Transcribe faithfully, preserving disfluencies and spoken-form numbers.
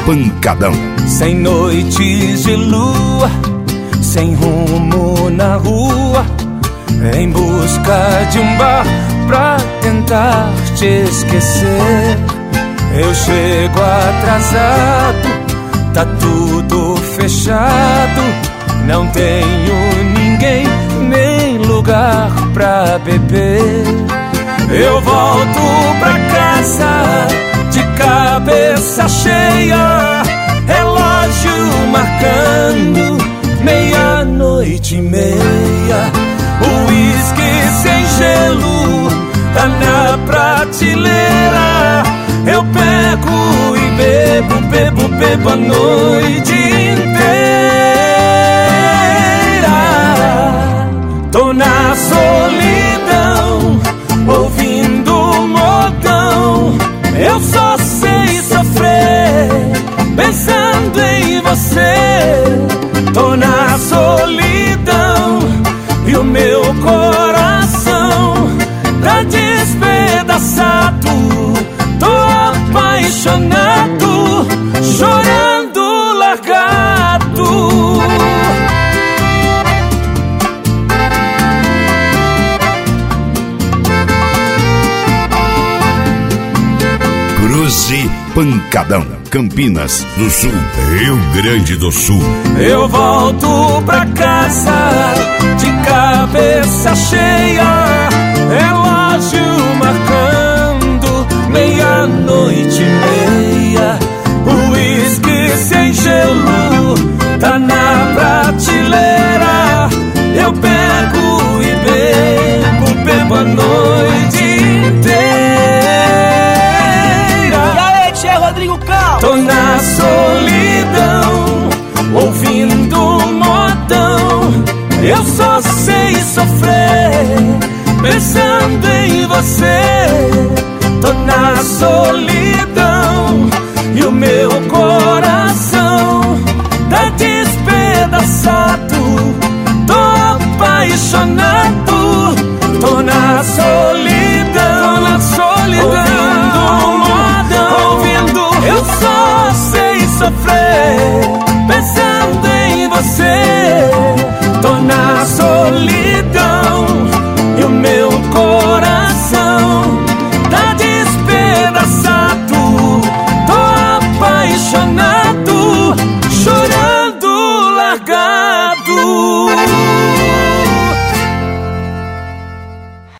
Pancadão. Sem noites de lua, sem rumo na rua, em busca de um bar pra tentar te esquecer. Eu chego atrasado, tá tudo fechado, não tenho ninguém nem lugar pra beber. Eu volto pra casa de cabeça cheia, relógio marcando meia-noite e meia. O uísque sem gelo tá na prateleira. Eu pego e bebo, bebo, bebo a noite inteira. Tô na solidão, ouvindo modão. Eu só sei sofrer pensando em você. Tô na solidão e o meu coração tá despedaçado. Tô apaixonado, chorando largado. Cruze Pancadão, Campinas, no Sul, Rio Grande do Sul. Eu volto pra casa de cabeça cheia, relógio marcando meia-noite e meia. O uísque sem gelo tá na prateleira. Eu pego e bebo, bebo a noite inteira. E aí, tchê, Rodrigo Cal? Tô na solidão, ouvindo modão. Eu só sei sofrer pensando em você. Tô na solidão